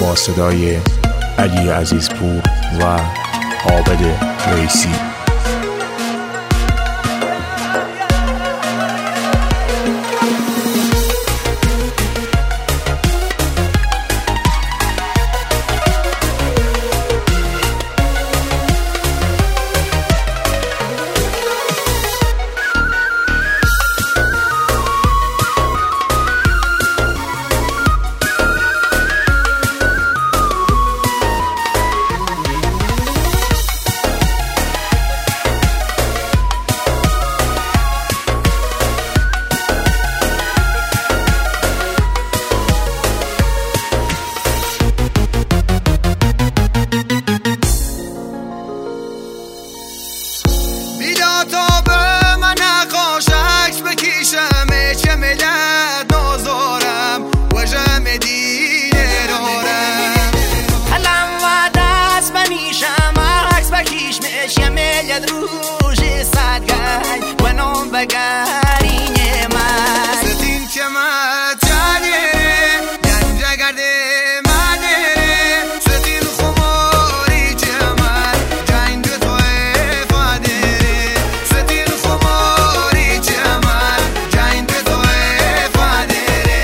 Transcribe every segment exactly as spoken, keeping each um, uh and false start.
با صدای علی عزیزپور و عابد رئیسی. روزی سادگای و نام بگاری نمای ستین که مچانی گنجه گرده مدره ستین خماری چمن جاین دو تو افادره ستین خماری چمن جاین دو تو افادره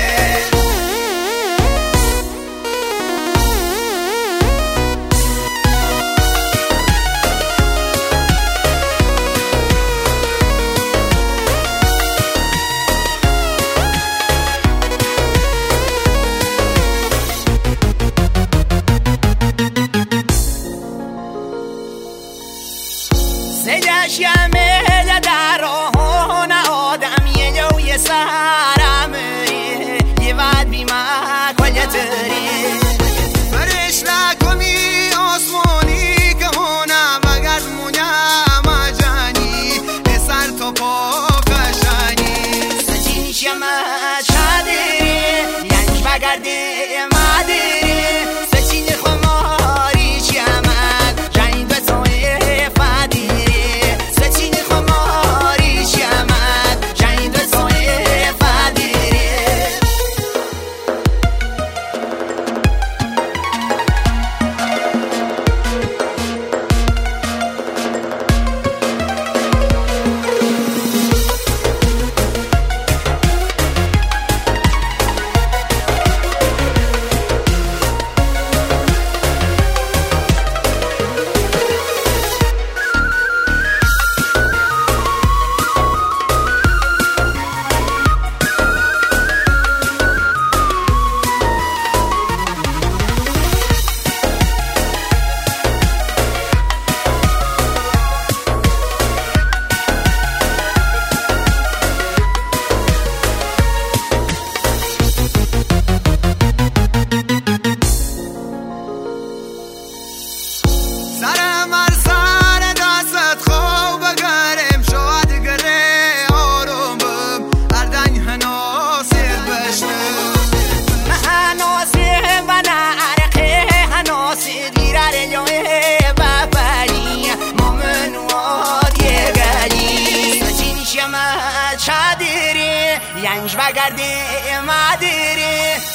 سجاش يميل دارون آدم يلو يسارم يبعد بما كل يتري فرش لكمي عثماني كهونا بقد منيا مجاني لسر تو بوكشاني سجيش يما شادري ينش بقد مادري سجين خماري شمال جاين بسوي ينج بقردي ما ادري